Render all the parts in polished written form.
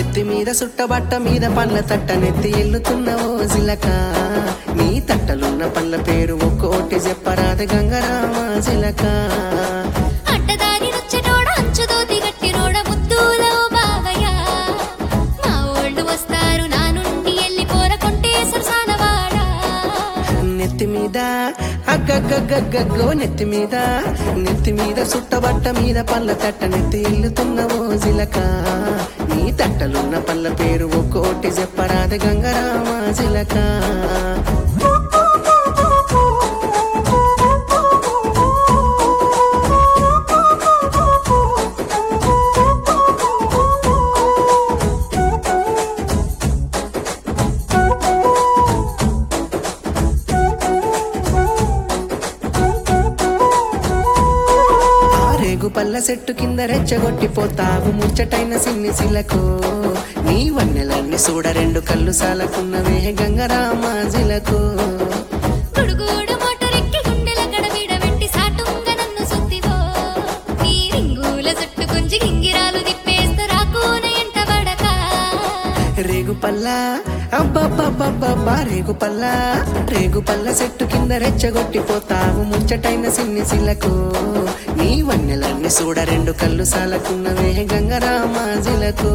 నెత్తి మీద సుట్టబట్ట మీద పండ్ల తట్ట నెత్తి ఎల్లుతున్న ఓ చిలక నీ తట్టలున్న పండ్ల పేరు ఒక్కోటి చెప్పరాదు గంగరామ చిలక అడ్డదారి నొచ్చటోడ అంచుదోతి గట్టినోడ ముద్దులో బావయ్య మా ఓళ్ళు వస్తారు నా నుండి ఎల్లిపోర కొంటే సరసానవాడ నెత్తి మీద అగ్గగ్గగ్గగ్గో నెత్తి మీద సుట్టబట్ట మీద పండ్ల తట్ట నెత్తి ఎల్లుతున్న ఓ చిలక నీ తట్టలున్న పండ్ల పేరు ఒక్కోటి చెప్పరాదు గంగరామ చిలక పల్ల చెట్టు కింద రెచ్చగొట్టిపోతావు ముచ్చటైన సిన్ని శిలకు నీ వన్నెలన్నీ చూడ రెండు కళ్ళు సాలకున్నవే గంగరామ జిలకు గుడుగుడు మోటరెక్కి గుండెల గడబిడ వెంటి సాటుంగ నన్ను సుత్తివో నీ రింగుల చుట్టు గుంజి గింగిరాలు తిప్పేస్తూ రాకున ఎంట పడక రేగుపల్ల అబ్బబ్బబ్బబ్బబ్బా రేగుపల్ల చెట్టు కింద రెచ్చగొట్టిపోతావు ముచ్చటైన సిన్ని శిలకు నీ వన్నెలన్నీ చూడ రెండు కళ్ళు సాలకున్నవే గంగరామ జిలకు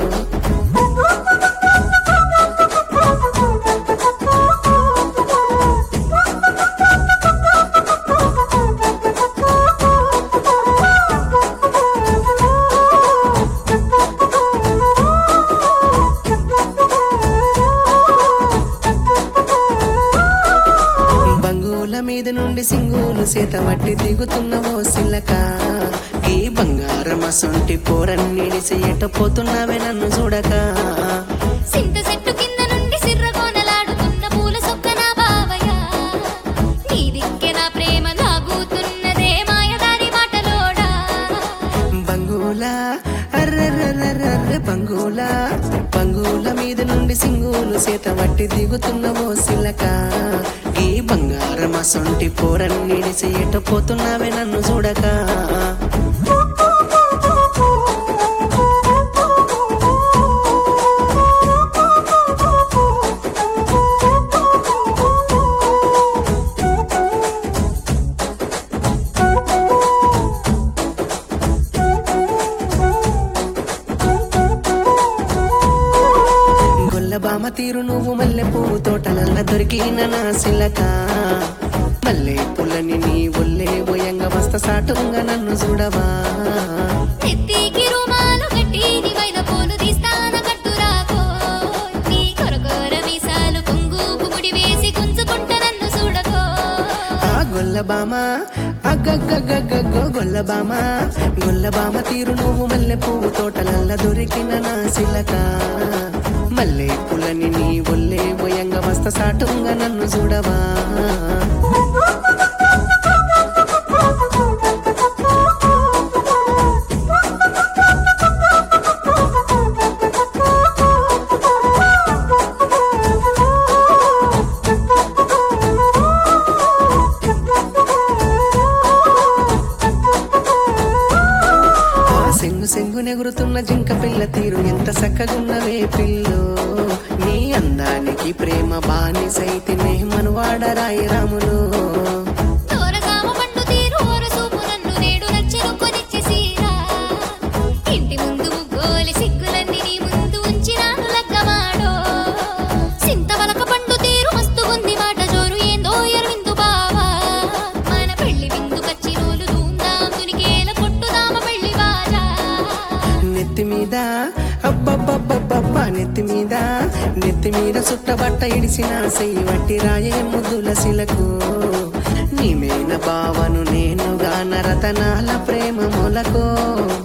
మీద నుండి సింగులు సేత వట్టి దిగుతున్న ఓ సిలక ఈ బంగారమ సొంటి పోరన్నిడిసి ఎట పోతున్నావే నన్ను చూడక సింత చెట్టు కింద నుండి సిర్రగోనలాడుతున్న పూల సొక్కన బావయ్య నీ దిక్కే నా ప్రేమ దాగుతున్నదే మాయదారి మాటలోడా బంగులా అర్రర్రర్రర్ర బంగుల మీద నుండి సింగులు సేత వట్టి దిగుతున్న ఓ సిలక ఈ బంగారమ సొంటి పోరన్నిడిసి ఎట పోతున్నావే నన్ను చూడక బామ తీరు నువ్వు మల్లె పువ్వు తోటలల్ల దొరికిన నా సిలక మల్లె పుల్లని నీ ఒల్లే బోయంగా వస్త సాటుంగా నన్ను చూడవా నెత్తికి రుమాలు కట్టి నీ వైన పూలు తీస్తాన కట్టురాకో నీ కొరకొర మీసాలు కొంగు పుముడి వేసి గుంజుకుంట నన్ను చూడకో ఆ గొల్లబామ అగ్గగ్గగ్గగ్గో గొల్లబామ తీరు నువ్వు మల్లె పువ్వు తోటలల్ల దొరికిన నా సిలక మల్లె పుల్లని నీ ఒల్లే బోయంగా వస్త సాటుంగా నన్ను చూడవా సెంగునెగురుతున్న జింక పిల్ల తీరు ఎంత చక్కగున్నవే పిల్లో నీ అందానికి ప్రేమ బానిసైతినే మనువాడరాయి రాములు తోరగామ పండు తీరు ఓరసూపు నన్ను నేడు నచ్చెను కొనిచ్చేసిరా ఇంటి ముందు ముగ్గోలి సిగ్గులన్నీ నీ ముందు ఉంచినాను లగ్గమాడో సింతవలక పండు తీరు మస్తుగుంది మాట జోరు ఏందో ఎరవిందు బావా మన పెళ్లి విందు కచ్చినోలు ధూమ్ధాం దునికేల కొట్టుదామ పెళ్లి బాజా నెత్తి మీద అబ్బబ్బబ్బబ్బబ్బా నెత్తి మీద సుట్టబట్ట ఇడిసిన సెయ్యి వట్టి రాయే ముద్దుల శిలకు నీమేన బావను నేనుగా నరతనాల ప్రేమ మొలకు